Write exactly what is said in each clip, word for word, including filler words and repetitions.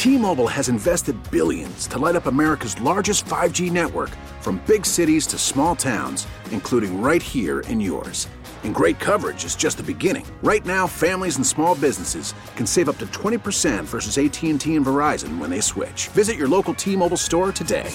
T-Mobile has invested billions to light up America's largest five G network, from big cities to small towns, including right here in yours. And great coverage is just the beginning. Right now, families and small businesses can save up to twenty percent versus A T and T and Verizon when they switch. Visit your local T-Mobile store today.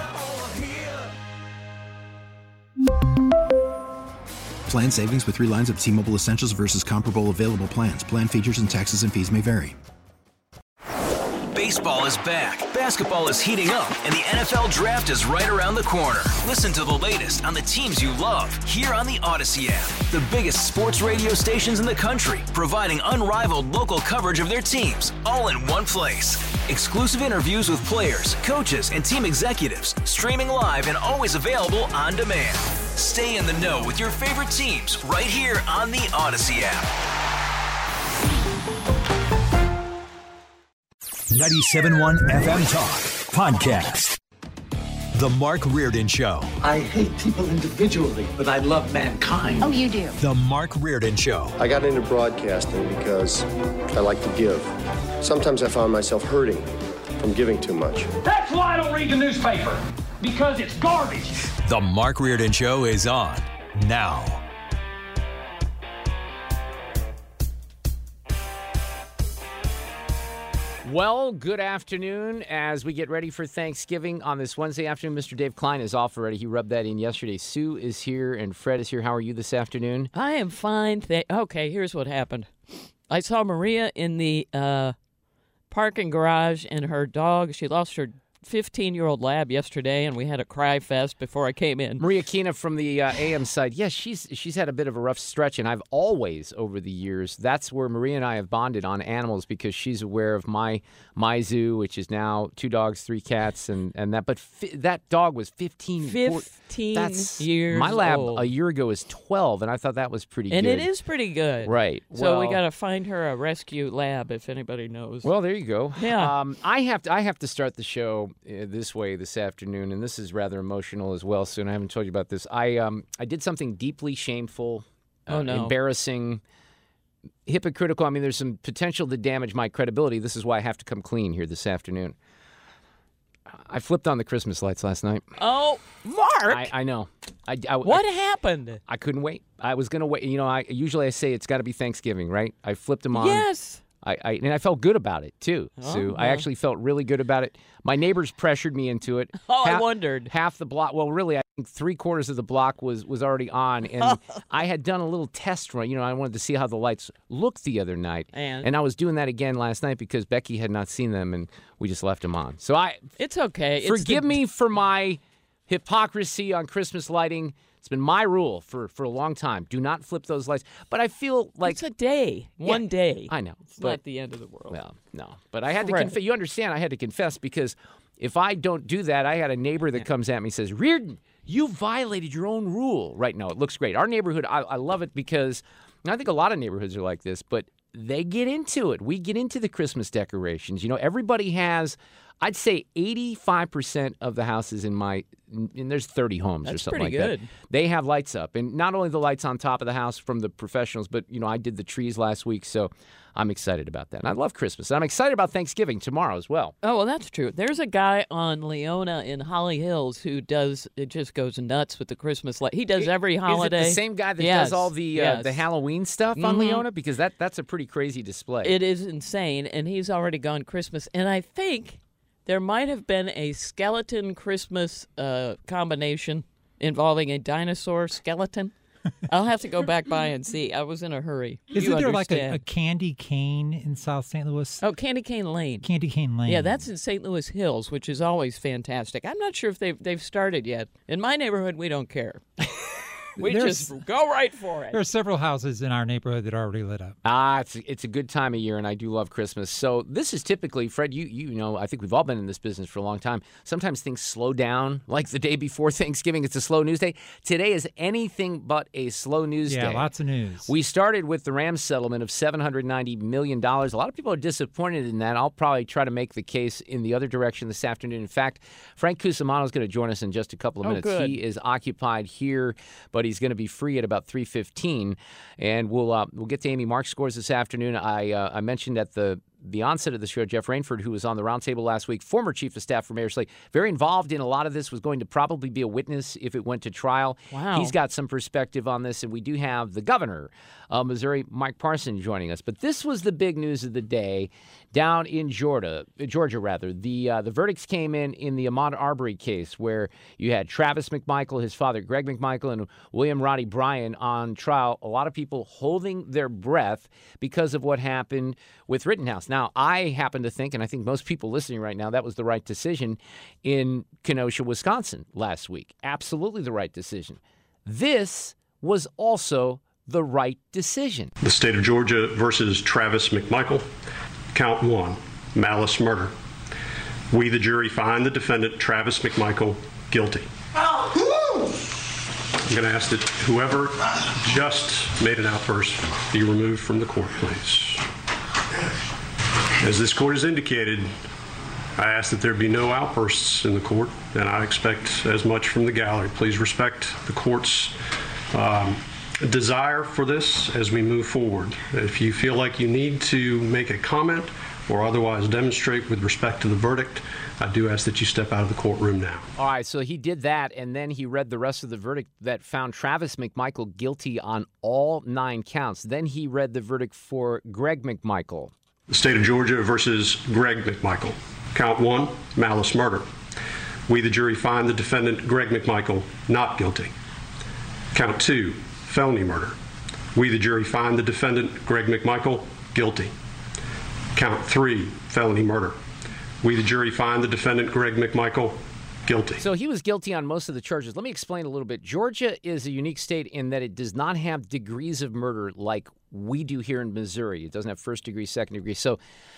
Plan savings with three lines of T-Mobile Essentials versus comparable available plans. Plan features and taxes and fees may vary. Baseball is back, basketball is heating up, and the N F L Draft is right around the corner. Listen to the latest on the teams you love here on the Odyssey app. The biggest sports radio stations in the country, providing unrivaled local coverage of their teams, all in one place. Exclusive interviews with players, coaches, and team executives, streaming live and always available on demand. Stay in the know with your favorite teams right here on the Odyssey app. ninety-seven point one F M Talk Podcast. The Mark Reardon Show. I hate people individually, but I love mankind. Oh, you do? The Mark Reardon Show. I got into broadcasting because I like to give. Sometimes I found myself hurting from giving too much. That's why I don't read the newspaper, because it's garbage. The Mark Reardon Show is on now. Well, good afternoon. As we get ready for Thanksgiving on this Wednesday afternoon, Mister Dave Klein is off already. He rubbed that in yesterday. Sue is here and Fred is here. How are you this afternoon? I am fine. Th- okay, here's what happened. I saw Maria in the uh, parking garage and her dog. She lost her fifteen-year-old lab yesterday, and we had a cry fest before I came in. Maria Kina from the uh, A M side. Yes, she's she's had a bit of a rough stretch, and I've always, over the years, that's where Maria and I have bonded on animals, because she's aware of my my zoo, which is now two dogs, three cats, and, and that. But fi- that dog was fifteen. fifteen that's, years My lab old. a year ago was twelve, and I thought that was pretty and good. And it is pretty good. Right. So well, we got to find her a rescue lab, if anybody knows. Well, there you go. Yeah. Um, I have to I have to start the show uh, this way this afternoon, and this is rather emotional as well, Soon. I haven't told you about this. I um I did something deeply shameful, uh, oh, no. embarrassing, hypocritical. I mean, there's some potential to damage my credibility. This is why I have to come clean here this afternoon. I flipped on the Christmas lights last night. Oh, Mark! I, I know. I, I, what I, happened? I couldn't wait. I was going to wait. You know, I usually I say it's got to be Thanksgiving, right? I flipped them on. Yes. I, I and I felt good about it, too, Oh, Sue. well. I actually felt really good about it. My neighbors pressured me into it. Oh, half, I wondered. Half the block, well, really, I think three quarters of the block was, was already on. And I had done a little test run. You know, I wanted to see how the lights looked the other night. And? and I was doing that again last night because Becky had not seen them, and we just left them on. So I It's okay. Forgive it's the... me for my hypocrisy on Christmas lighting. It's been my rule for, for a long time. Do not flip those lights. But I feel like... It's a day. Yeah, One day. I know. It's but, not the end of the world. Well, no. But I had to Right. confess. You understand, I had to confess because if I don't do that, I had a neighbor that comes at me and says, Reardon, you violated your own rule. Right, no, it looks great. Our neighborhood, I, I love it because I think a lot of neighborhoods are like this, but they get into it. We get into the Christmas decorations. You know, everybody has... I'd say eighty-five percent of the houses in my, and there's thirty homes That's or something like pretty good. that. They have lights up. And not only the lights on top of the house from the professionals, but, you know, I did the trees last week, so I'm excited about that. And I love Christmas. And I'm excited about Thanksgiving tomorrow as well. Oh, well, that's true. There's a guy on Leona in Holly Hills who does, it just goes nuts with the Christmas light. He does every holiday. Is it the same guy that Yes, does all the yes. uh, the Halloween stuff on Mhm. Leona? Because that that's a pretty crazy display. It is insane, and he's already gone Christmas. And I think there might have been a skeleton Christmas uh, combination involving a dinosaur skeleton. I'll have to go back by and see. I was in a hurry. Isn't You there like a, understand. a Candy Cane in South Saint Louis? Oh, Candy Cane Lane. Candy Cane Lane. Yeah, that's in Saint Louis Hills, which is always fantastic. I'm not sure if they've they've started yet. In my neighborhood, we don't care. We There's- just go right for it. There are several houses in our neighborhood that are already lit up. Ah, it's it's a good time of year, and I do love Christmas. So this is typically, Fred, you you know, I think we've all been in this business for a long time. Sometimes things slow down, like the day before Thanksgiving. It's a slow news day. Today is anything but a slow news Yeah, day. lots of news. We started with the Rams settlement of seven hundred ninety million dollars. A lot of people are disappointed in that. I'll probably try to make the case in the other direction this afternoon. In fact, Frank Cusimano is going to join us in just a couple of Oh, minutes. good. He is occupied here, but he's going to be free at about three fifteen, and we'll uh, we'll get to Amy Mark's scores this afternoon. I uh, I mentioned at the the onset of the show, Jeff Rainford, who was on the roundtable last week, former chief of staff for Mayor Slay, very involved in a lot of this, was going to probably be a witness if it went to trial. Wow. He's got some perspective on this, and we do have the governor of Missouri, Mike Parson, joining us. But this was the big news of the day down in Georgia, Georgia rather. The uh, the verdicts came in in the Ahmaud Arbery case, where you had Travis McMichael, his father, Greg McMichael, and William Roddy Bryan on trial. A lot of people holding their breath because of what happened with Rittenhouse. Now, I happen to think, and I think most people listening right now, that was the right decision in Kenosha, Wisconsin last week. Absolutely the right decision. This was also the right decision. The state of Georgia versus Travis McMichael. Count one, malice murder. We, the jury, find the defendant, Travis McMichael, guilty. I'm going to ask that whoever just made an outburst be removed from the court, please. As this court has indicated, I ask that there be no outbursts in the court, and I expect as much from the gallery. Please respect the court's um, desire for this as we move forward. If you feel like you need to make a comment or otherwise demonstrate with respect to the verdict, I do ask that you step out of the courtroom now. All right, so he did that, and then he read the rest of the verdict that found Travis McMichael guilty on all nine counts. Then he read the verdict for Greg McMichael. The state of Georgia versus Greg McMichael. Count one, malice murder. We, the jury, find the defendant, Greg McMichael, not guilty. Count two, felony murder. We, the jury, find the defendant, Greg McMichael, guilty. Count three, felony murder. We, the jury, find the defendant, Greg McMichael, guilty. So he was guilty on most of the charges. Let me explain a little bit. Georgia is a unique state in that it does not have degrees of murder like we do here in Missouri. It doesn't have first degree, second degree. So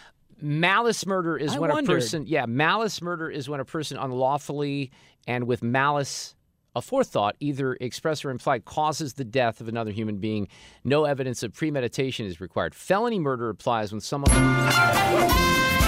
malice murder is I when wondered. a person, yeah, malice murder is when a person unlawfully and with malice aforethought, either express or implied, causes the death of another human being. No evidence of premeditation is required. Felony murder applies when someone... Sorry about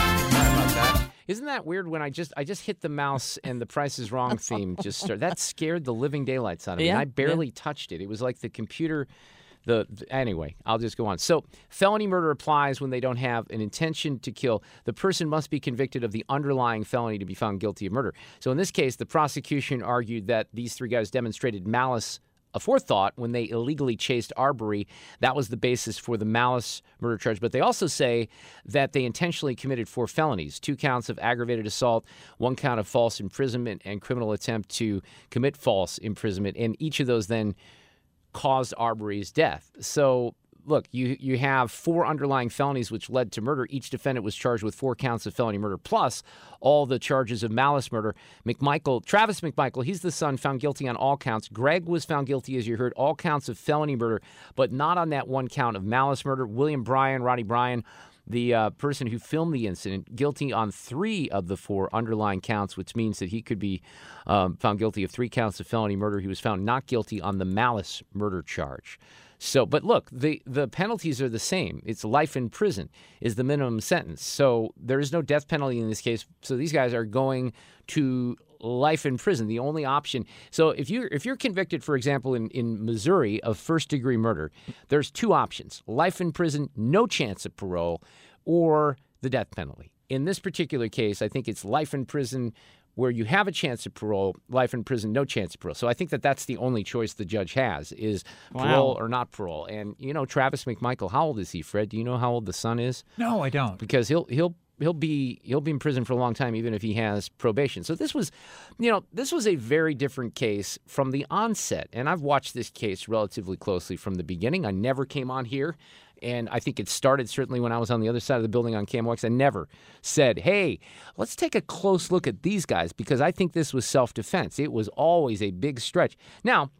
that. Isn't that weird when I just I just hit the mouse and the Price is Wrong theme just started? That scared the living daylights out of me. Yeah, And I barely yeah. touched it. It was like the computer... The, anyway, I'll just go on. So felony murder applies when they don't have an intention to kill. The person must be convicted of the underlying felony to be found guilty of murder. So in this case, the prosecution argued that these three guys demonstrated malice aforethought when they illegally chased Arbery. That was the basis for the malice murder charge. But they also say that they intentionally committed four felonies, two counts of aggravated assault, one count of false imprisonment, and criminal attempt to commit false imprisonment. And each of those then caused Arbery's death. So, look, you you have four underlying felonies which led to murder. Each defendant was charged with four counts of felony murder, plus all the charges of malice murder. McMichael, Travis McMichael, he's the son, found guilty on all counts. Greg was found guilty, as you heard, all counts of felony murder, but not on that one count of malice murder. William Bryan, Roddy Bryan, the uh, person who filmed the incident, guilty on three of the four underlying counts, which means that he could be um, found guilty of three counts of felony murder. He was found not guilty on the malice murder charge. So, but look, the, the penalties are the same. It's life in prison is the minimum sentence. So there is no death penalty in this case. So these guys are going to life in prison. The only option. So if you if you're convicted, for example, in, in Missouri of first degree murder, there's two options: life in prison, no chance of parole, or the death penalty. In this particular case, I think it's life in prison where you have a chance of parole, life in prison, no chance of parole. So I think that that's the only choice the judge has is parole Wow. or not parole. And, you know, Travis McMichael, how old is he, Fred? Do you know how old the son is? No, I don't. Because he'll he'll he'll be he'll be in prison for a long time, even if he has probation. So this was, you know, this was a very different case from the onset. And I've watched this case relatively closely from the beginning. I never came on here. And I think it started certainly when I was on the other side of the building on K M O X. I never said, hey, let's take a close look at these guys, because I think this was self-defense. It was always a big stretch. Now,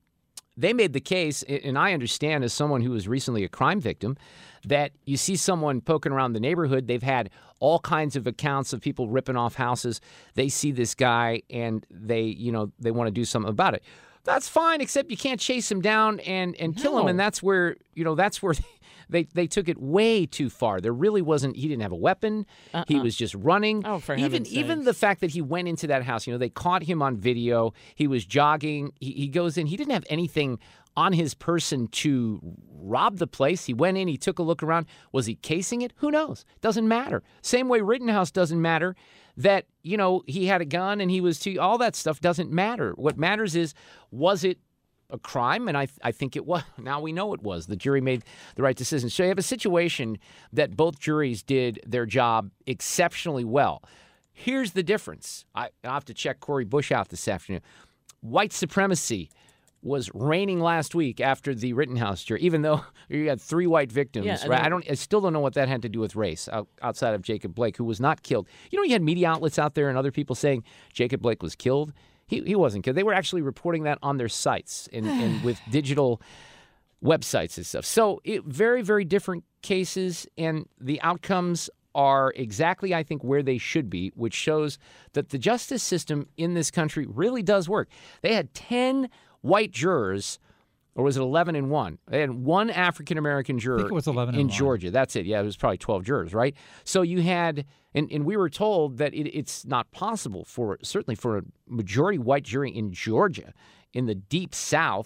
they made the case, and I understand as someone who was recently a crime victim, that you see someone poking around the neighborhood. They've had all kinds of accounts of people ripping off houses. They see this guy and they, you know, they want to do something about it. That's fine, except you can't chase him down and, and kill him. No. And that's where, you know, that's where they, they took it way too far. There really wasn't, he didn't have a weapon. Uh-uh. He was just running. Oh, for even heaven's Even sakes. the fact that he went into that house, you know, they caught him on video. He was jogging. He, he goes in. He didn't have anything on his person to rob the place. He went in, he took a look around. Was he casing it? Who knows? Doesn't matter. Same way Rittenhouse doesn't matter that, you know, he had a gun and he was too, all that stuff doesn't matter. What matters is, was it a crime? And I I think it was. Now we know it was. The jury made the right decision. So you have a situation that both juries did their job exceptionally well. Here's the difference. I, I'll have to check Cori Bush out this afternoon. White supremacy was reigning last week after the Rittenhouse jury, even though you had three white victims. Yeah, right? I don't. I still don't know what that had to do with race outside of Jacob Blake, who was not killed. You know, you had media outlets out there and other people saying Jacob Blake was killed. He he wasn't killed. They were actually reporting that on their sites and, and with digital websites and stuff. So it, very, very different cases, and the outcomes are exactly, I think, where they should be, which shows that the justice system in this country really does work. They had ten white jurors, or was it eleven and one? They had one African-American juror I think it was eleven in and one. Georgia. That's it. Yeah, it was probably twelve jurors, right? So you had, and, and we were told that it, it's not possible for, certainly for a majority white jury in Georgia, in the deep South,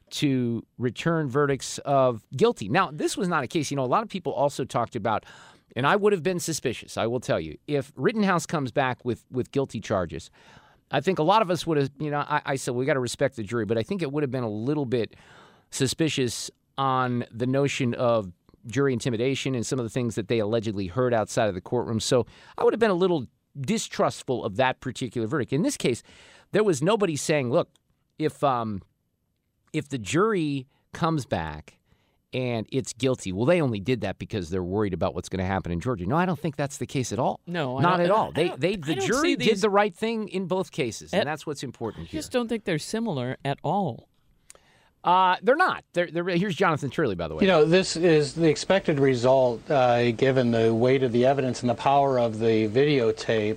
to return verdicts of guilty. Now, this was not a case, you know, a lot of people also talked about, and I would have been suspicious, I will tell you, if Rittenhouse comes back with, with guilty charges, I think a lot of us would have, you know, I, I said, we got to respect the jury, but I think it would have been a little bit suspicious on the notion of jury intimidation and some of the things that they allegedly heard outside of the courtroom. So I would have been a little distrustful of that particular verdict. In this case, there was nobody saying, look, if um, if the jury comes back and it's guilty, well, they only did that because they're worried about what's going to happen in Georgia. No, I don't think that's the case at all. No, I not don't- at all. I They, don't- they, I the don't jury see did these- the right thing in both cases, and At- that's what's important I here. just don't think they're similar at all. Uh, they're not. They're, they're, here's Jonathan Turley, by the way. You know, this is the expected result, uh, given the weight of the evidence and the power of the videotape.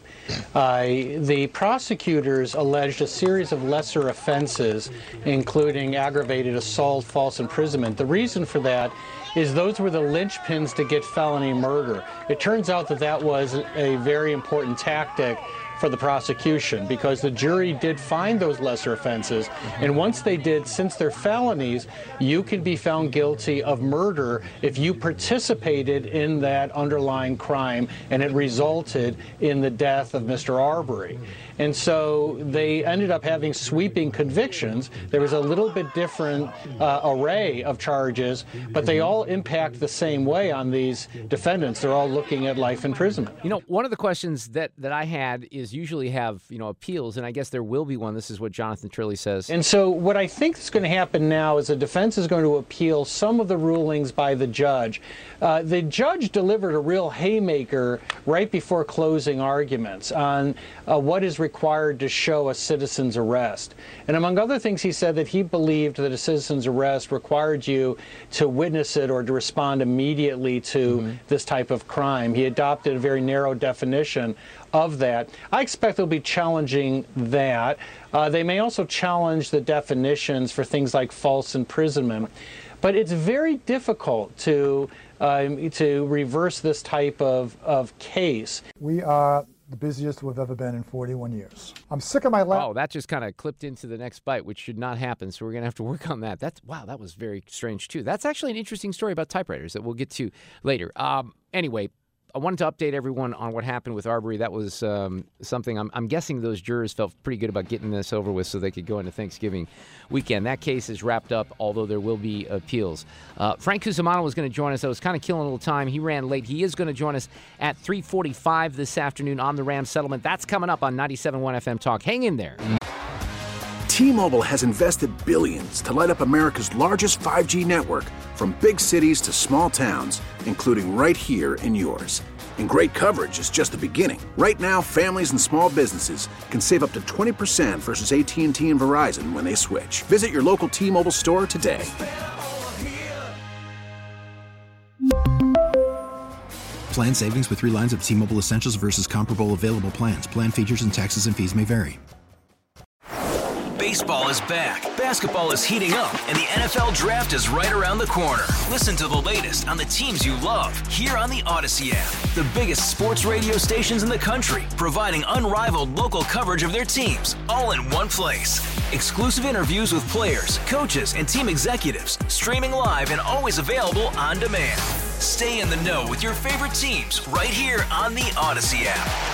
Uh, the prosecutors alleged a series of lesser offenses, including aggravated assault, false imprisonment. The reason for that is those were the linchpins to get felony murder. It turns out that that was a very important tactic for the prosecution, because the jury did find those lesser offenses, and once they did, since they're felonies, you can be found guilty of murder if you participated in that underlying crime and it resulted in the death of Mister Arbery. And so they ended up having sweeping convictions. There was a little bit different uh, array of charges, but they all impact the same way on these defendants. They're all looking at life imprisonment. You know, one of the questions that, that I had is usually have, you know, appeals, and I guess there will be one. This is what Jonathan Turley says. And so what I think is going to happen now is the defense is going to appeal some of the rulings by the judge. Uh, the judge delivered a real haymaker right before closing arguments on uh, what is required to show a citizen's arrest. And among other things, he said that he believed that a citizen's arrest required you to witness it or to respond immediately to mm-hmm. this type of crime. He adopted a very narrow definition of that. I expect they'll be challenging that. Uh, they may also challenge the definitions for things like false imprisonment. But it's very difficult to um, to reverse this type of, of case. We are the busiest we've ever been in forty-one years. I'm sick of my lap. Oh, that just kind of clipped into the next bite, which should not happen. So we're going to have to work on that. That's wow, that was very strange, too. That's actually an interesting story about typewriters that we'll get to later. Um, anyway, I wanted to update everyone on what happened with Arbery. That was um, something I'm, I'm guessing those jurors felt pretty good about getting this over with so they could go into Thanksgiving weekend. That case is wrapped up, although there will be appeals. Uh, Frank Cusimano was going to join us. I was kind of killing a little time. He ran late. He is going to join us at three forty-five this afternoon on the Rams settlement. That's coming up on ninety-seven point one F M Talk. Hang in there. T-Mobile has invested billions to light up America's largest five G network, from big cities to small towns, including right here in yours. And great coverage is just the beginning. Right now, families and small businesses can save up to twenty percent versus A T and T and Verizon when they switch. Visit your local T-Mobile store today. Plan savings with three lines of T-Mobile Essentials versus comparable available plans. Plan features and taxes and fees may vary. Baseball is back, basketball is heating up, and the N F L Draft is right around the corner. Listen to the latest on the teams you love here on the Odyssey app. The biggest sports radio stations in the country, providing unrivaled local coverage of their teams, all in one place. Exclusive interviews with players, coaches, and team executives, streaming live and always available on demand. Stay in the know with your favorite teams right here on the Odyssey app.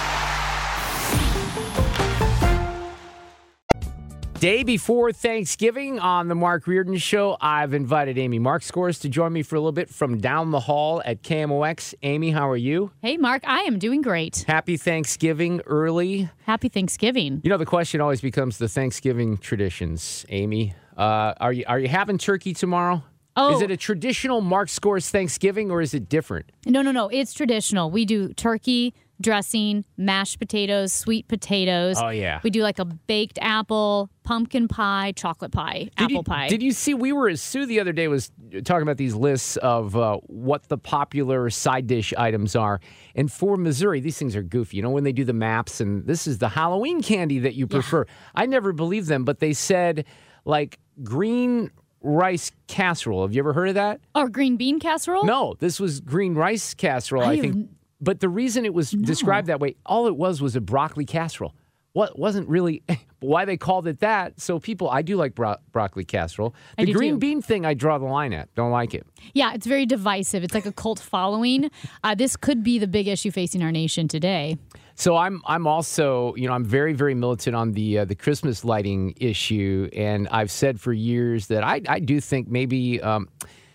Day before Thanksgiving on the Mark Reardon Show, I've invited Amy Markscores to join me for a little bit from down the hall at K M O X. Amy, how are you? Hey, Mark. I am doing great. Happy Thanksgiving early. Happy Thanksgiving. You know, the question always becomes the Thanksgiving traditions, Amy. Uh, are you are you having turkey tomorrow? Oh. Is it a traditional Markscores Thanksgiving or is it different? No, no, no. It's traditional. We do turkey, dressing, mashed potatoes, sweet potatoes. Oh, yeah. We do like a baked apple, pumpkin pie, chocolate pie, did apple you, pie. Did you see, we were, Sue the other day was talking about these lists of uh, what the popular side dish items are. And for Missouri, these things are goofy. You know, when they do the maps and this is the Halloween candy that you prefer. Yeah. I never believed them, but they said like green rice casserole. Have you ever heard of that? Or green bean casserole? No, this was green rice casserole, I, I think. Have... But the reason it was no. described that way, all it was was a broccoli casserole. What wasn't really why they called it that. So people, I do like bro- broccoli casserole. The green too. bean thing, I draw the line at. Don't like it. Yeah, it's very divisive. It's like a cult following. Uh, this could be the big issue facing our nation today. So I'm I'm also, you know, I'm very, very militant on the uh, the Christmas lighting issue. And I've said for years that I, I do think maybe um,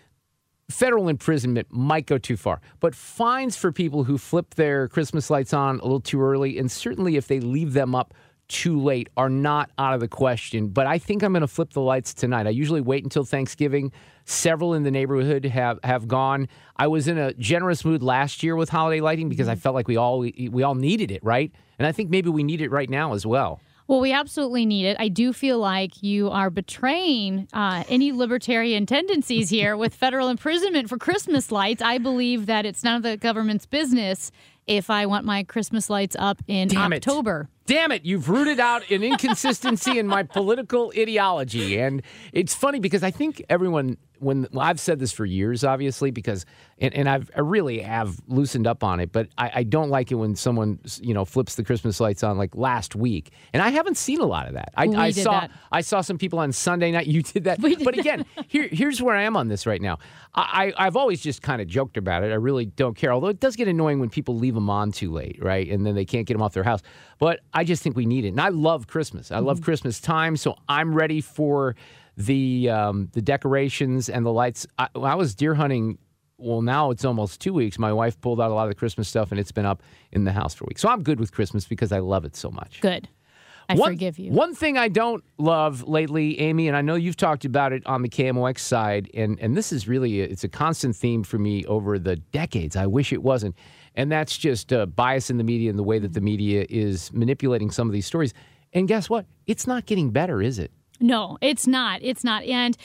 federal imprisonment might go too far. But fines for people who flip their Christmas lights on a little too early, and certainly if they leave them up too late, are not out of the question. But I think I'm going to flip the lights tonight. I usually wait until Thanksgiving. Several in the neighborhood have, have gone. I was in a generous mood last year with holiday lighting because I felt like we all we all needed it, right? And I think maybe we need it right now as well. Well, we absolutely need it. I do feel like you are betraying uh, any libertarian tendencies here with federal imprisonment for Christmas lights. I believe that it's none of the government's business if I want my Christmas lights up in Damn October. It. Damn it, you've rooted out an inconsistency in my political ideology. And it's funny because I think everyone, when well, I've said this for years, obviously, because, and, and I've, I really have loosened up on it, but I, I don't like it when someone, you know, flips the Christmas lights on like last week. And I haven't seen a lot of that. I, we I did saw that. I saw some people on Sunday night. You did that. We did but again, here, here's where I am on this right now. I, I've always just kind of joked about it. I really don't care. Although it does get annoying when people leave them on too late, right? And then they can't get them off their house. But I just think we need it. And I love Christmas. I love mm-hmm. Christmas time. So I'm ready for the um, the decorations and the lights. I, I was deer hunting. Well, now it's almost two weeks. My wife pulled out a lot of the Christmas stuff, and it's been up in the house for weeks. So I'm good with Christmas because I love it so much. Good. I one, forgive you. One thing I don't love lately, Amy, and I know you've talked about it on the K M O X side, and, and this is really, a, it's a constant theme for me over the decades. I wish it wasn't. And that's just uh, bias in the media and the way that the media is manipulating some of these stories. And guess what? It's not getting better, is it? No, it's not. It's not. And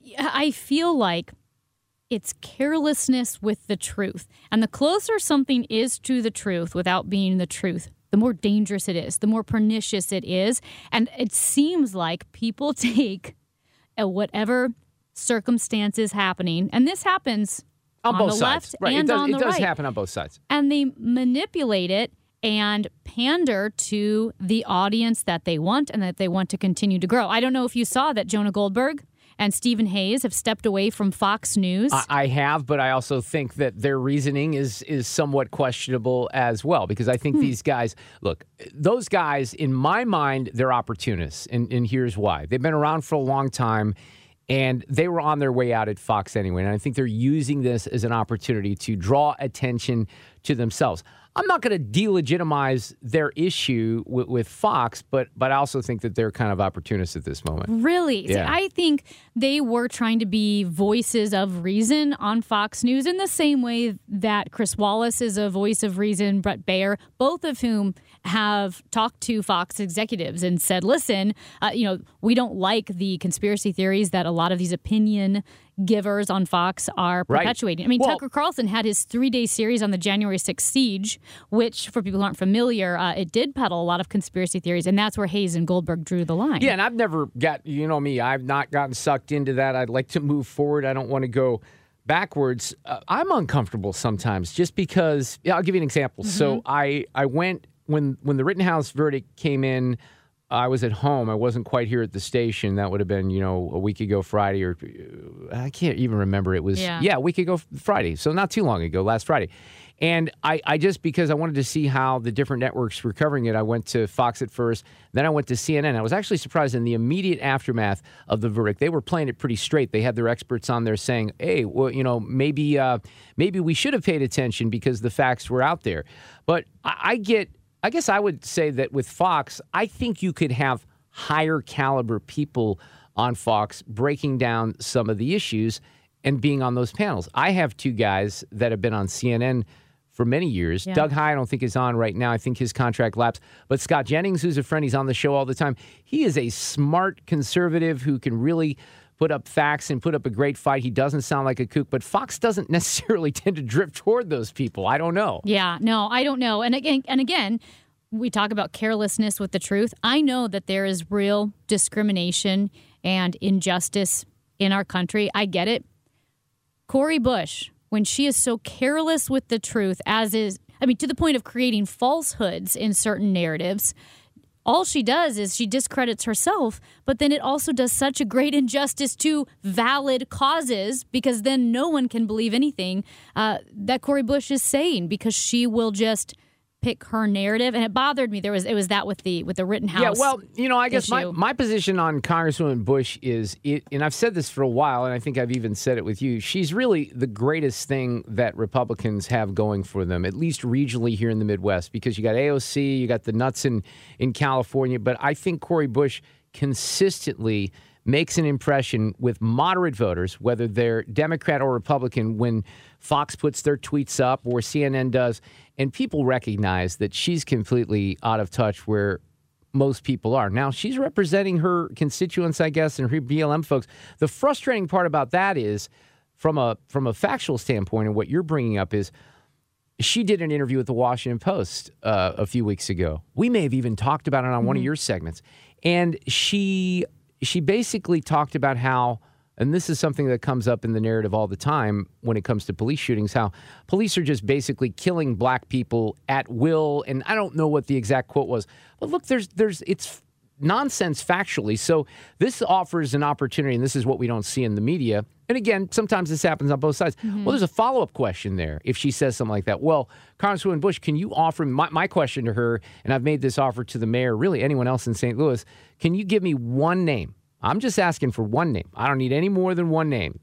I feel like it's carelessness with the truth. And the closer something is to the truth without being the truth, the more dangerous it is, the more pernicious it is. And it seems like people take uh, whatever circumstance is happening, and this happens on, on both the sides. left Right. and it does, on the it does right. happen on both sides. And they manipulate it and pander to the audience that they want and that they want to continue to grow. I don't know if you saw that Jonah Goldberg and Stephen Hayes have stepped away from Fox News. I, I have, but I also think that their reasoning is is somewhat questionable as well, because I think hmm. these guys, look, those guys, in my mind, they're opportunists, and, and here's why. They've been around for a long time, and they were on their way out at Fox anyway, and I think they're using this as an opportunity to draw attention to themselves. I'm not going to delegitimize their issue with, with Fox, but but I also think that they're kind of opportunists at this moment. Really? Yeah. See, I think they were trying to be voices of reason on Fox News in the same way that Chris Wallace is a voice of reason, Brett Baer, both of whom have talked to Fox executives and said, listen, uh, you know, we don't like the conspiracy theories that a lot of these opinion givers on Fox are Right. perpetuating. I mean, Well- Tucker Carlson had his three-day series on the January sixth siege, which, for people who aren't familiar, uh, it did peddle a lot of conspiracy theories, and that's where Hayes and Goldberg drew the line. Yeah, and I've never got, you know me, I've not gotten sucked into that. I'd like to move forward. I don't want to go backwards. Uh, I'm uncomfortable sometimes just because, yeah, I'll give you an example. Mm-hmm. So I, I went, when, when the Rittenhouse verdict came in, I was at home. I wasn't quite here at the station. That would have been, you know, a week ago Friday, or I can't even remember. It was, Yeah. yeah, a week ago Friday. So not too long ago, last Friday. And I, I just, because I wanted to see how the different networks were covering it, I went to Fox at first. Then I went to C N N. I was actually surprised in the immediate aftermath of the verdict. They were playing it pretty straight. They had their experts on there saying, hey, well, you know, maybe, uh, maybe we should have paid attention because the facts were out there. But I, I get... I guess I would say that with Fox, I think you could have higher caliber people on Fox breaking down some of the issues and being on those panels. I have two guys that have been on C N N for many years. Yeah. Doug High, I don't think is on right now. I think his contract lapsed. But Scott Jennings, who's a friend, he's on the show all the time. He is a smart conservative who can really put up facts and put up a great fight. He doesn't sound like a kook, but Fox doesn't necessarily tend to drift toward those people. I don't know. Yeah, no, I don't know. And again, and again, we talk about carelessness with the truth. I know that there is real discrimination and injustice in our country. I get it. Cori Bush, when she is so careless with the truth, as is, I mean, to the point of creating falsehoods in certain narratives, all she does is she discredits herself, but then it also does such a great injustice to valid causes, because then no one can believe anything uh, that Cori Bush is saying, because she will just pick her narrative. And it bothered me. There was it was that with the with the Rittenhouse. Yeah, well, you know, I guess my, issue. my position on Congresswoman Bush is, it, and I've said this for a while, and I think I've even said it with you, she's really the greatest thing that Republicans have going for them, at least regionally here in the Midwest, because you got A O C, you got the nuts in, in California, but I think Cori Bush consistently makes an impression with moderate voters, whether they're Democrat or Republican, when Fox puts their tweets up or C N N does, and people recognize that she's completely out of touch where most people are. Now, she's representing her constituents, I guess, and her B L M folks. The frustrating part about that is, from a from a factual standpoint, and what you're bringing up is, she did an interview with the Washington Post uh, a few weeks ago. We may have even talked about it on mm-hmm. one of your segments. And she she basically talked about how, and this is something that comes up in the narrative all the time when it comes to police shootings, how police are just basically killing black people at will. And I don't know what the exact quote was, but look, there's there's it's nonsense factually. So this offers an opportunity, and this is what we don't see in the media. And again, sometimes this happens on both sides. Mm-hmm. Well, there's a follow-up question there if she says something like that. Well, Congresswoman Bush, can you offer, my, my question to her, and I've made this offer to the mayor, really anyone else in Saint Louis, can you give me one name? I'm just asking for one name. I don't need any more than one name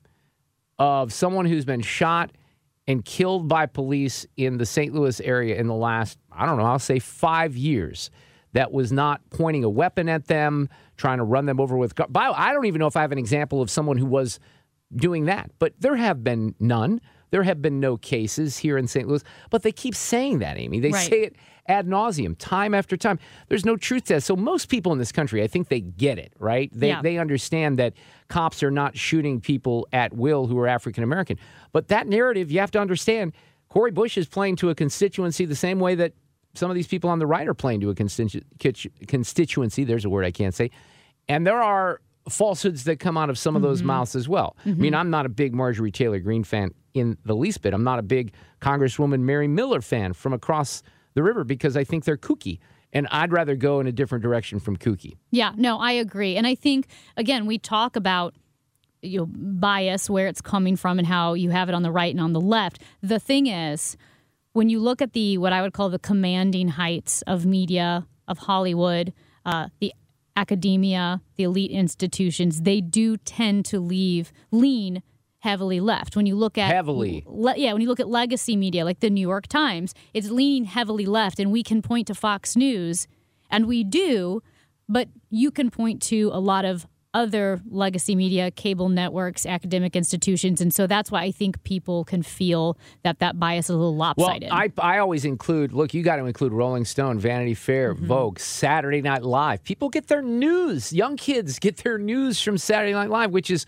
of someone who's been shot and killed by police in the Saint Louis area in the last, I don't know, I'll say five years. That was not pointing a weapon at them, trying to run them over with. I don't even know if I have an example of someone who was doing that, but there have been none. There have been no cases here in Saint Louis, but they keep saying that, Amy. They right. say it ad nauseum, time after time. There's no truth to that. So most people in this country, I think they get it, right? They yeah. they understand that cops are not shooting people at will who are African American. But that narrative, you have to understand, Cori Bush is playing to a constituency the same way that some of these people on the right are playing to a constitu- constituency. There's a word I can't say. And there are falsehoods that come out of some of those mm-hmm. mouths as well. Mm-hmm. I mean, I'm not a big Marjorie Taylor Greene fan in the least bit. I'm not a big Congresswoman Mary Miller fan from across the river because I think they're kooky. And I'd rather go in a different direction from kooky. Yeah, no, I agree. And I think, again, we talk about you know, bias, where it's coming from and how you have it on the right and on the left. The thing is, when you look at the what I would call the commanding heights of media, of Hollywood, uh, the academia, the elite institutions, they do tend to leave lean heavily left. When you look at heavily, le- yeah, when you look at legacy media like the New York Times, it's leaning heavily left, and we can point to Fox News, and we do, but you can point to a lot of other legacy media, cable networks, academic institutions, and so that's why I think people can feel that that bias is a little lopsided. Well, I, I always include, look, you got to include Rolling Stone, Vanity Fair, mm-hmm. Vogue, Saturday Night Live. People get their news. Young kids get their news from Saturday Night Live, which is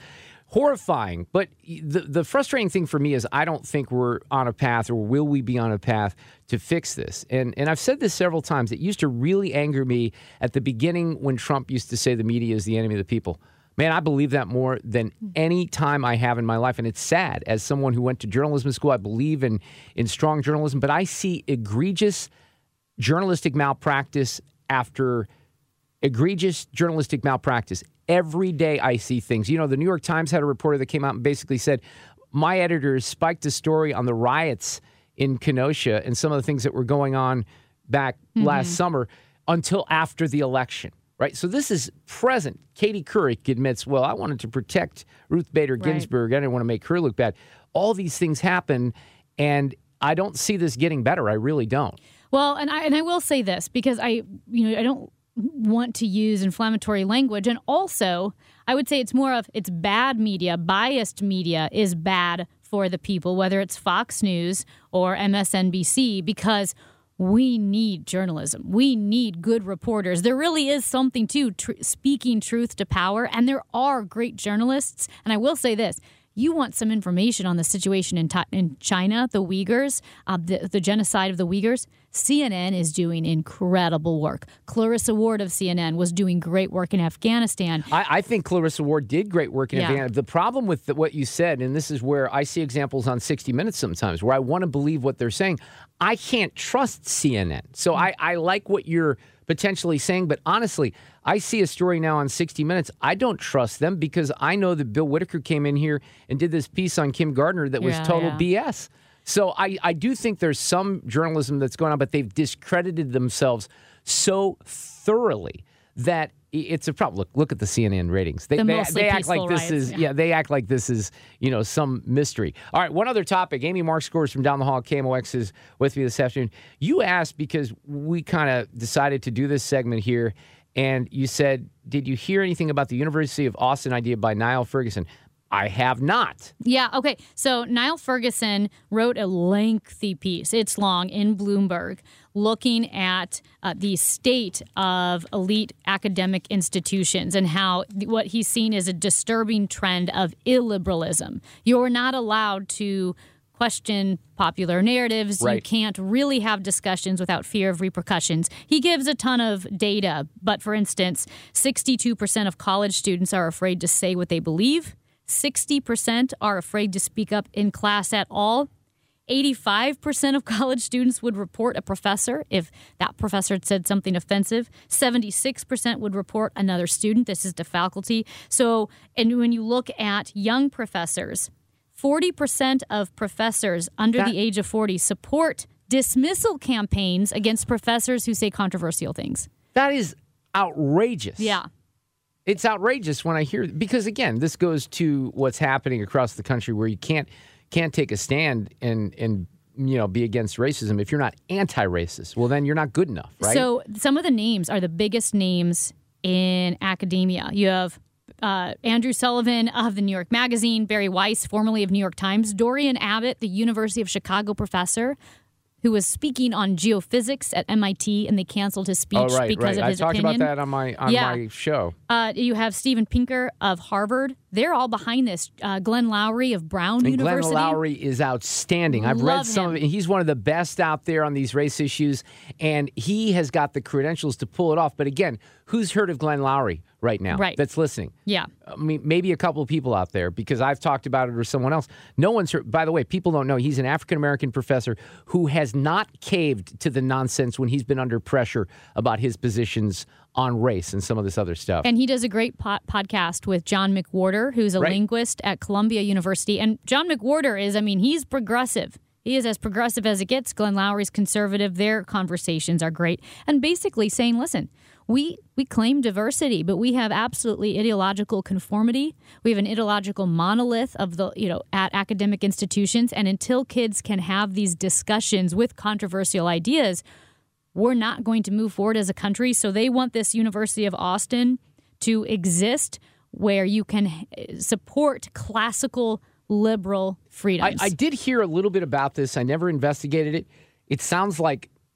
horrifying. But the the frustrating thing for me is I don't think we're on a path, or will we be on a path to fix this. And and I've said this several times. It used to really anger me at the beginning when Trump used to say the media is the enemy of the people. Man, I believe that more than any time I have in my life. And it's sad. As someone who went to journalism school, I believe in, in strong journalism. But I see egregious journalistic malpractice after egregious journalistic malpractice. Every day I see things. You know, the New York Times had a reporter that came out and basically said, my editors spiked a story on the riots in Kenosha and some of the things that were going on back mm-hmm. last summer until after the election. Right, so this is present. Katie Couric admits, well, I wanted to protect Ruth Bader Ginsburg. Right. I didn't want to make her look bad. All these things happen, and I don't see this getting better. I really don't. Well, and I and I will say this because I, you know, I don't want to use inflammatory language, and also I would say it's more of it's bad media, biased media is bad for the people, whether it's Fox News or M S N B C, because we need journalism. We need good reporters. There really is something to tr- speaking truth to power, and there are great journalists. And I will say this. You want some information on the situation in, ta- in China, the Uyghurs, uh, the, the genocide of the Uyghurs, C N N is doing incredible work. Clarissa Ward of C N N was doing great work in Afghanistan. I, I think Clarissa Ward did great work in yeah. Afghanistan. The problem with the, what you said, and this is where I see examples on sixty minutes sometimes, where I want to believe what they're saying. I can't trust C N N. So I, I like what you're potentially saying, but honestly, I see a story now on sixty minutes. I don't trust them because I know that Bill Whitaker came in here and did this piece on Kim Gardner that was yeah, total yeah. B S. So I, I do think there's some journalism that's going on, but they've discredited themselves so thoroughly that it's a problem. Look, look at the C N N ratings. They, the they, mostly they act like this riots, is yeah. yeah. They act like this is you know some mystery. All right, one other topic. Amy Mark scores from down the hall at K M O X is with me this afternoon. You asked because we kind of decided to do this segment here, and you said, "Did you hear anything about the University of Austin idea by Niall Ferguson?" I have not. Yeah, okay. So Niall Ferguson wrote a lengthy piece, it's long, in Bloomberg, looking at uh, the state of elite academic institutions and how th- what he's seen is a disturbing trend of illiberalism. You're not allowed to question popular narratives. Right. You can't really have discussions without fear of repercussions. He gives a ton of data, but for instance, sixty-two percent of college students are afraid to say what they believe. sixty percent are afraid to speak up in class at all. eighty-five percent of college students would report a professor if that professor had said something offensive. seventy-six percent would report another student. This is to faculty. So, and when you look at young professors, forty percent of professors under that, the age of forty support dismissal campaigns against professors who say controversial things. That is outrageous. Yeah. It's outrageous when I hear, because again, this goes to what's happening across the country where you can't can't take a stand and and you know be against racism if you're not anti-racist. Well, then you're not good enough, right? So some of the names are the biggest names in academia. You have uh, Andrew Sullivan of the New York Magazine, Barry Weiss, formerly of New York Times, Dorian Abbott, the University of Chicago professor, who was speaking on geophysics at M I T, and they canceled his speech oh, right, because right. of his I talked opinion. about that on my on yeah. my show. Uh, you have Steven Pinker of Harvard. They're all behind this. Uh, Glenn Lowry of Brown and University. Glenn Lowry is outstanding. I've Love read some him. of it. He's one of the best out there on these race issues, and he has got the credentials to pull it off. But again, who's heard of Glenn Lowry right now Right. that's listening? Yeah. I mean, maybe a couple of people out there because I've talked about it or someone else. No one's heard. By the way, people don't know he's an African-American professor who has not caved to the nonsense when he's been under pressure about his positions on race and some of this other stuff. And he does a great po- podcast with John McWhorter, who's a Right. linguist at Columbia University. And John McWhorter is, I mean, he's progressive. He is as progressive as it gets. Glenn Lowry's conservative. Their conversations are great. And basically saying, listen, we we claim diversity, but we have absolutely ideological conformity. We have an ideological monolith of the, you know, at academic institutions. And until kids can have these discussions with controversial ideas, we're not going to move forward as a country. So they want this University of Austin to exist where you can support classical liberal freedoms. I, I did hear a little bit about this. I never investigated it. It sounds like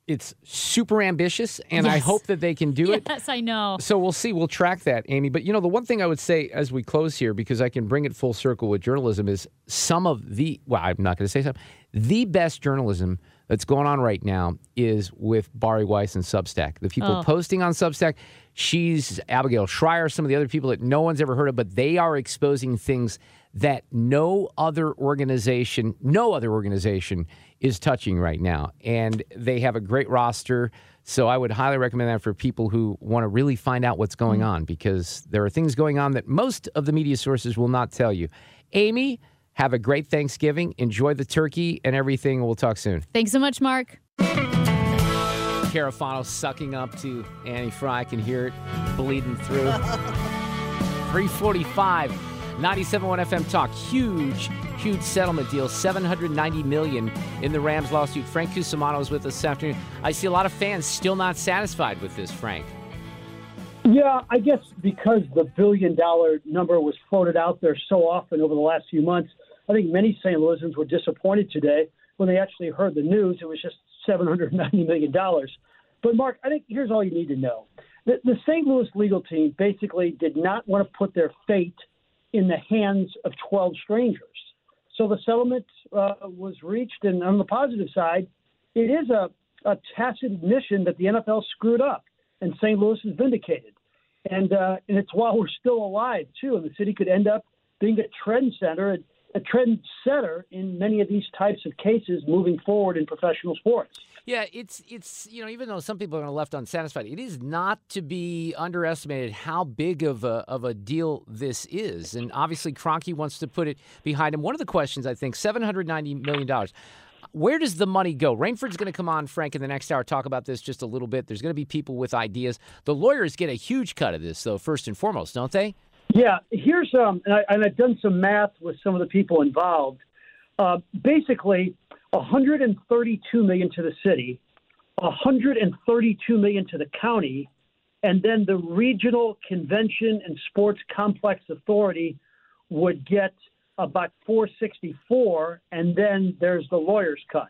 It's super ambitious, and Yes. I hope that they can do it. Yes, I know. So we'll see. We'll track that, Amy. But, you know, the one thing I would say as we close here, because I can bring it full circle with journalism, is some of the, well, I'm not going to say something, the best journalism that's going on right now is with Bari Weiss and Substack. The people Oh. posting on Substack, she's Abigail Schreier, some of the other people that no one's ever heard of, but they are exposing things that no other organization, no other organization is touching right now. And they have a great roster. So I would highly recommend that for people who want to really find out what's going on, because there are things going on that most of the media sources will not tell you. Amy, have a great Thanksgiving. Enjoy the turkey and everything. We'll talk soon. Thanks so much, Mark. Carafano sucking up to Annie Fry. I can hear it bleeding through. three forty-five, ninety-seven point one F M Talk. Huge, huge settlement deal. seven hundred ninety million dollars in the Rams lawsuit. Frank Cusimano is with us this afternoon. I see a lot of fans still not satisfied with this, Frank. Yeah, I guess because the billion-dollar number was floated out there so often over the last few months, I think many Saint Louisans were disappointed today when they actually heard the news. It was just seven hundred ninety million dollars. But, Mark, I think here's all you need to know. The, the Saint Louis legal team basically did not want to put their fate in the hands of twelve strangers. So the settlement uh, was reached, and on the positive side, it is a, a tacit admission that the N F L screwed up, and Saint Louis is vindicated. And uh, and it's while we're still alive, too, and the city could end up being a trend center, a trend setter in many of these types of cases moving forward in professional sports. Yeah, it's, it's you know, even though some people are left unsatisfied, it is not to be underestimated how big of a, of a deal this is. And obviously, Kroenke wants to put it behind him. One of the questions, I think, seven hundred ninety million dollars. Where does the money go? Rainford's going to come on, Frank, in the next hour, talk about this just a little bit. There's going to be people with ideas. The lawyers get a huge cut of this, though, first and foremost, don't they? Yeah, here's um, and, I, and I've done some math with some of the people involved. Uh, basically, one hundred thirty-two million dollars to the city, one hundred thirty-two million dollars to the county, and then the Regional Convention and Sports Complex Authority would get about four hundred sixty-four, and then there's the lawyer's cut.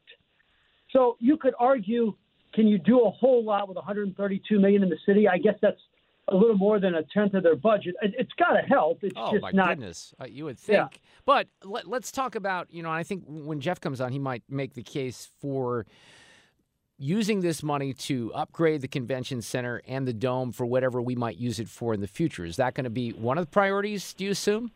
So you could argue, can you do a whole lot with one hundred thirty-two million dollars in the city? I guess that's a little more than a tenth of their budget. It, it's got to help. It's oh, just my not, goodness. Uh, you would think. Yeah. But let, let's talk about, you know, I think when Jeff comes on, he might make the case for using this money to upgrade the convention center and the dome for whatever we might use it for in the future. Is that going to be one of the priorities, do you assume?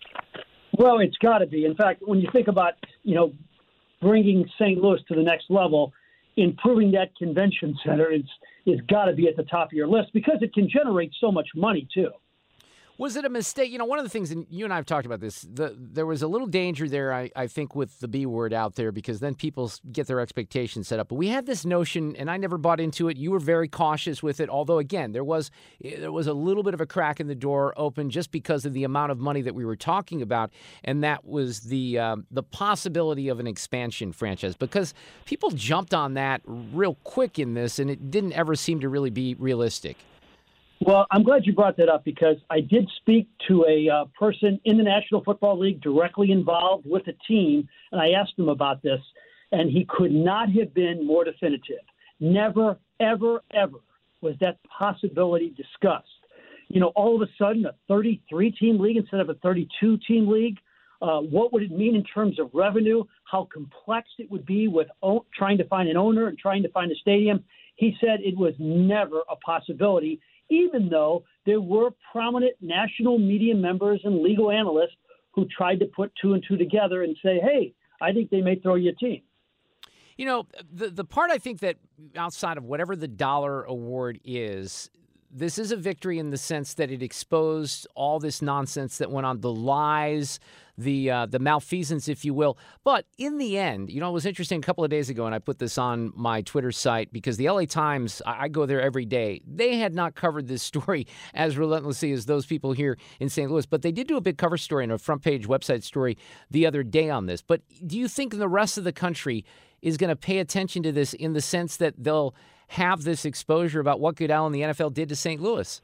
Well, it's got to be. In fact, when you think about, you know, bringing Saint Louis to the next level, improving that convention center is is got to be at the top of your list because it can generate so much money, too. Was it a mistake? You know, one of the things, and you and I have talked about this, the, there was a little danger there, I, I think, with the B word out there, because then people get their expectations set up. But we had this notion, and I never bought into it. You were very cautious with it, although, again, there was there was a little bit of a crack in the door open just because of the amount of money that we were talking about, and that was the um, the possibility of an expansion franchise, because people jumped on that real quick in this, and it didn't ever seem to really be realistic. Well, I'm glad you brought that up because I did speak to a uh, person in the National Football League directly involved with the team, and I asked him about this, and he could not have been more definitive. Never, ever, ever was that possibility discussed. You know, all of a sudden, a thirty-three team league instead of a thirty-two team league, uh, what would it mean in terms of revenue, how complex it would be with o- trying to find an owner and trying to find a stadium. He said it was never a possibility, even though there were prominent national media members and legal analysts who tried to put two and two together and say, hey, I think they may throw you a team. You know, the the part I think that outside of whatever the dollar award is, this is a victory in the sense that it exposed all this nonsense that went on, the lies, the uh, the malfeasance, if you will. But in the end, you know, it was interesting a couple of days ago, and I put this on my Twitter site because the L A Times, I, I go there every day. They had not covered this story as relentlessly as those people here in Saint Louis, but they did do a big cover story and a front page website story the other day on this. But do you think the rest of the country is going to pay attention to this in the sense that they'll have this exposure about what Goodell and the N F L did to Saint Louis?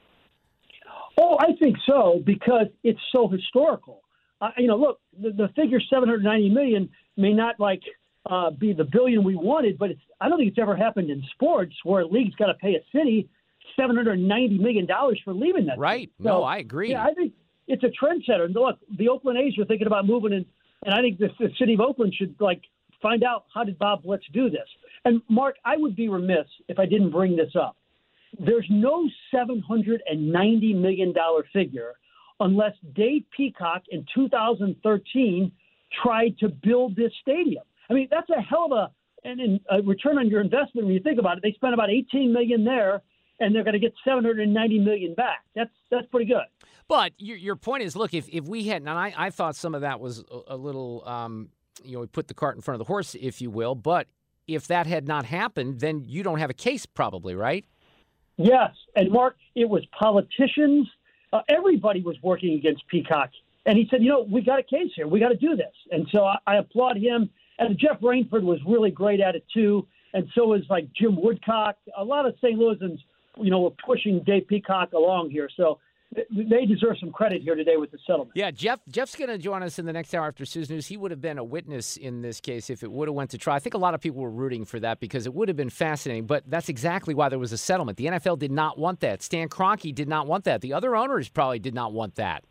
Oh, I think so, because it's so historical. Uh, you know, look, the, the figure seven hundred ninety million dollars may not like uh, be the billion we wanted, but it's, I don't think it's ever happened in sports where a league's got to pay a city seven hundred ninety million dollars for leaving that. Right. So, no, I agree. Yeah, I think it's a trendsetter. And look, the Oakland A's are thinking about moving in, and I think the, the city of Oakland should like find out, how did Bob Blitz do this? And Mark, I would be remiss if I didn't bring this up. There's no seven hundred ninety million dollars figure unless Dave Peacock in two thousand thirteen tried to build this stadium. I mean, that's a hell of a, and in, a return on your investment when you think about it. They spent about eighteen million dollars there, and they're going to get seven hundred ninety million dollars back. That's that's pretty good. But your your point is, look, if, if we had, and I, I thought some of that was a, a little, um, you know, we put the cart in front of the horse, if you will. But if that had not happened, then you don't have a case probably, right? Yes. And, Mark, it was politicians. Uh, everybody was working against Peacock. And he said, you know, we got a case here. We got to do this. And so I, I applaud him. And Jeff Rainford was really great at it, too. And so was, like, Jim Woodcock. A lot of Saint Louisans, you know, were pushing Dave Peacock along here. So they deserve some credit here today with the settlement. Yeah, Jeff. Jeff's going to join us in the next hour after Sue's News. He would have been a witness in this case if it would have went to trial. I think a lot of people were rooting for that because it would have been fascinating. But that's exactly why there was a settlement. The N F L did not want that. Stan Kroenke did not want that. The other owners probably did not want that.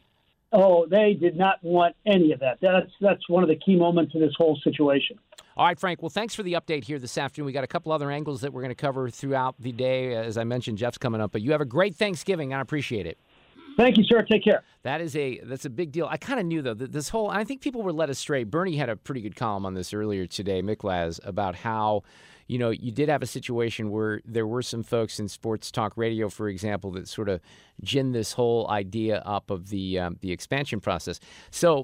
Oh, they did not want any of that. That's that's one of the key moments in this whole situation. All right, Frank. Well, thanks for the update here this afternoon. We got a couple other angles that we're going to cover throughout the day. As I mentioned, Jeff's coming up. But you have a great Thanksgiving. I appreciate it. Thank you, sir. Take care. That is a that's a big deal. I kind of knew, though, that this whole – I think people were led astray. Bernie had a pretty good column on this earlier today, Miklas, about how, you know, you did have a situation where there were some folks in sports talk radio, for example, that sort of ginned this whole idea up of the um, the expansion process. So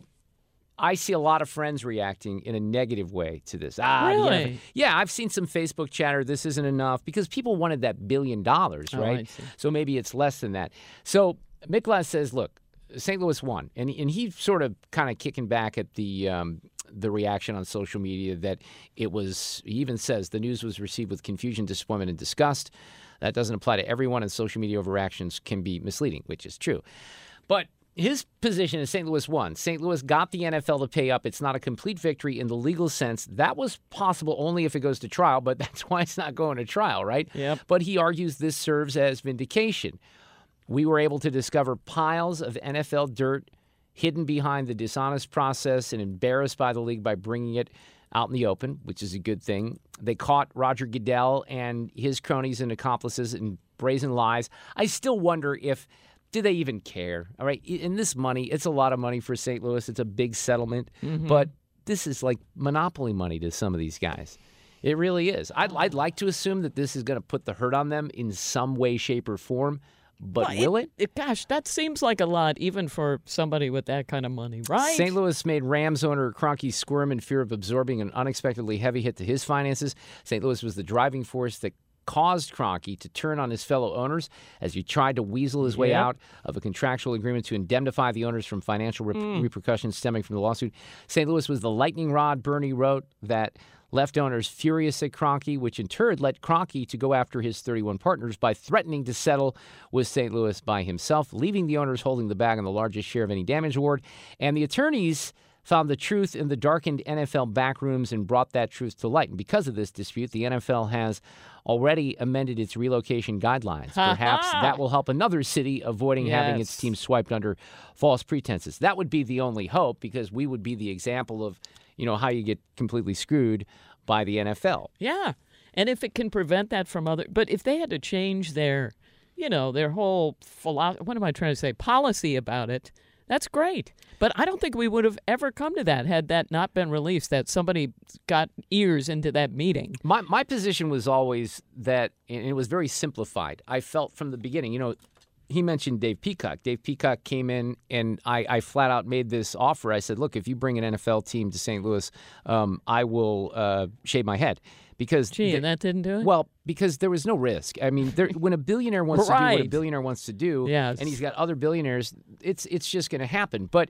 I see a lot of friends reacting in a negative way to this. Ah, really? Yeah, yeah, I've seen some Facebook chatter, this isn't enough, because people wanted that billion dollars, right? Oh, I see. So maybe it's less than that. So Miklas says, look, Saint Louis won. And, and he's sort of kind of kicking back at the um, the reaction on social media that it was, he even says, the news was received with confusion, disappointment, and disgust. That doesn't apply to everyone, and social media overreactions can be misleading, which is true. But his position is Saint Louis won. Saint Louis got the N F L to pay up. It's not a complete victory in the legal sense. That was possible only if it goes to trial, but that's why it's not going to trial, right? Yep. But he argues this serves as vindication. We were able to discover piles of N F L dirt hidden behind the dishonest process and embarrassed by the league by bringing it out in the open, which is a good thing. They caught Roger Goodell and his cronies and accomplices in brazen lies. I still wonder if, do they even care? All right, in this money, it's a lot of money for Saint Louis. It's a big settlement, Mhm. but this is like monopoly money to some of these guys. It really is. I'd, I'd like to assume that this is going to put the hurt on them in some way, shape, or form. But Well, will it? it? Gosh, that seems like a lot, even for somebody with that kind of money, right? Saint Louis made Rams owner Kroenke squirm in fear of absorbing an unexpectedly heavy hit to his finances. Saint Louis was the driving force that caused Kroenke to turn on his fellow owners as he tried to weasel his way Yep. out of a contractual agreement to indemnify the owners from financial rep- Mm. repercussions stemming from the lawsuit. Saint Louis was the lightning rod, Bernie wrote, that left owners furious at Kroenke, which in turn led Kroenke to go after his thirty-one partners by threatening to settle with Saint Louis by himself, leaving the owners holding the bag on the largest share of any damage award. And the attorneys found the truth in the darkened N F L backrooms and brought that truth to light. And because of this dispute, the N F L has already amended its relocation guidelines. Perhaps that will help another city avoiding having its Yes. team swiped under false pretenses. That would be the only hope, because we would be the example of, you know, how you get completely screwed by the N F L. Yeah. And if it can prevent that from other, but if they had to change their, you know, their whole philosophy, what am I trying to say, policy about it, that's great. But I don't think we would have ever come to that had that not been released, that somebody got ears into that meeting. My my position was always that, and it was very simplified. I felt from the beginning, you know, he mentioned Dave Peacock. Dave Peacock came in, and I, I flat out made this offer. I said, look, if you bring an N F L team to Saint Louis, um, I will uh, shave my head. Because Gee, the- and that didn't do it? Well, because there was no risk. I mean, there, when a billionaire wants to do what a Right. billionaire wants to do, Yes. and he's got other billionaires, it's it's just going to happen. But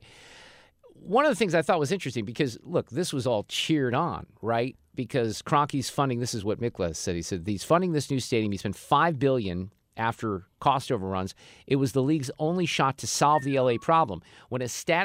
one of the things I thought was interesting, because, look, this was all cheered on, right? Because Kroenke's funding, this is what Miklas said. He said he's funding this new stadium. He spent five billion dollars after cost overruns. It was the league's only shot to solve the L A problem. When a status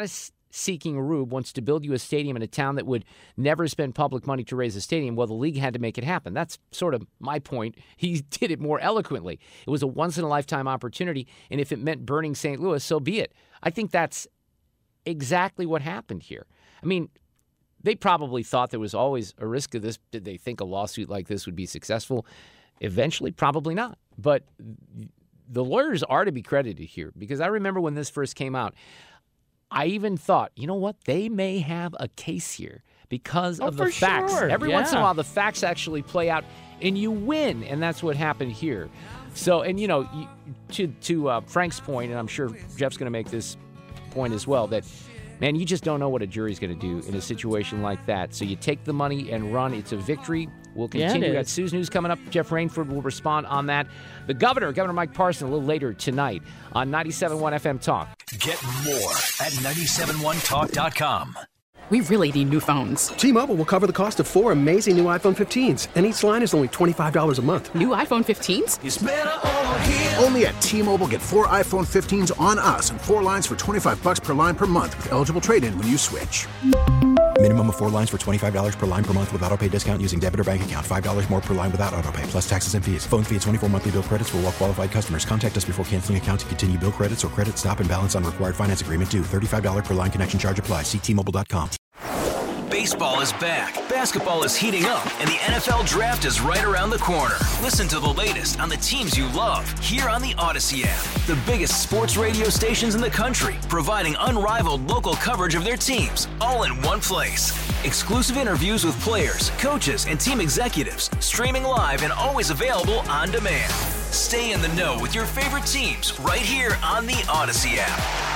rent-seeking rube wants to build you a stadium in a town that would never spend public money to raise a stadium. Well, the league had to make it happen. That's sort of my point. He did it more eloquently. It was a once-in-a-lifetime opportunity, and if it meant burning Saint Louis, so be it. I think that's exactly what happened here. I mean, they probably thought there was always a risk of this. Did they think a lawsuit like this would be successful? Eventually, probably not. But the lawyers are to be credited here, because I remember when this first came out, I even thought, you know what, they may have a case here because oh, of the facts. Sure. Every yeah. once in a while, the facts actually play out, and you win, and that's what happened here. So, and you know, you, to to uh, Frank's point, and I'm sure Jeff's going to make this point as well, that man, you just don't know what a jury's going to do in a situation like that. So you take the money and run. It's a victory. We'll continue. Yeah, we got Sue's News coming up. Jeff Rainford will respond on that. The governor, Governor Mike Parson, a little later tonight on ninety-seven point one F M Talk. Get more at nine seven one talk dot com. We really need new phones. T-Mobile will cover the cost of four amazing new iPhone fifteens, and each line is only twenty-five dollars a month. New iPhone fifteens? It's better over here. Only at T-Mobile, get four iPhone fifteens on us and four lines for twenty-five dollars per line per month with eligible trade-in when you switch. Minimum of four lines for twenty-five dollars per line per month with autopay discount using debit or bank account. five dollars more per line without autopay, plus taxes and fees. Phone fee at twenty-four monthly bill credits for well-qualified customers. Contact us before canceling account to continue bill credits or credit stop and balance on required finance agreement due. thirty-five dollars per line connection charge applies. See T Mobile dot com. Baseball is back, basketball is heating up, and the N F L Draft is right around the corner. Listen to the latest on the teams you love here on the Odyssey app. The biggest sports radio stations in the country, providing unrivaled local coverage of their teams, all in one place. Exclusive interviews with players, coaches, and team executives, streaming live and always available on demand. Stay in the know with your favorite teams right here on the Odyssey app.